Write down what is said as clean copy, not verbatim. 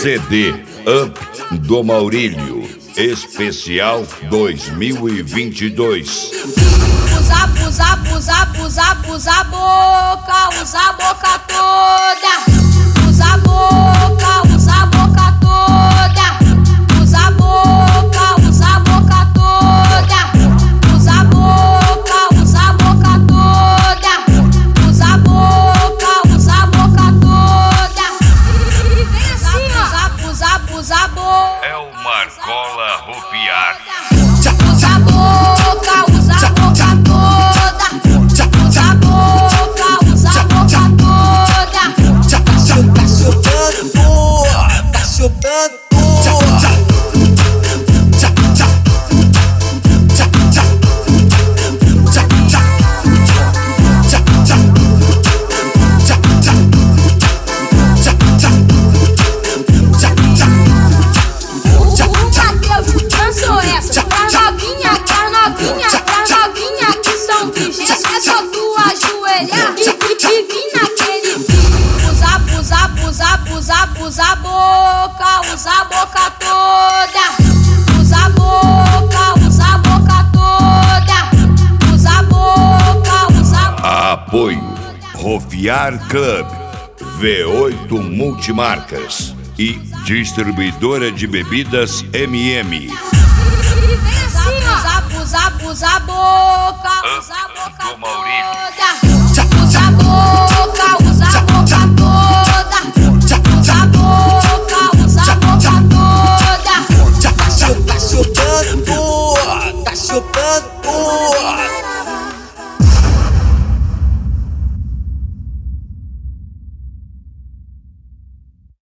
CD Up do Maurílio, especial 2022. Usa a boca, usa a boca toda. Usa a boca, usa a boca toda. Usa a boca, usa a boca toda. Usa a boca, usa a boca toda. Usa a boca, usa a boca toda. E vem assim, ó. Usa a boca. É o Marcola Rupiar. Usa a boca, usa a boca toda. Usa a boca, usa a boca toda. Tá chovendo, boa, tá chovendo, Dançou essa pra novinha que são virgens. É só tu ajoelhar e vir naquele pique. Usa a boca, usa a boca toda. Usa a boca, usa a boca toda. Usa a boca, usa a boca. Apoio Rupiar Club, V8 Multimarcas e Distribuidora de Bebidas MM. Usa a boca, usa a boca do Maurílio. toda. Usa a boca, usa a boca toda. Usa a boca, usa a boca toda. tá chovendo, boa, tá chovendo.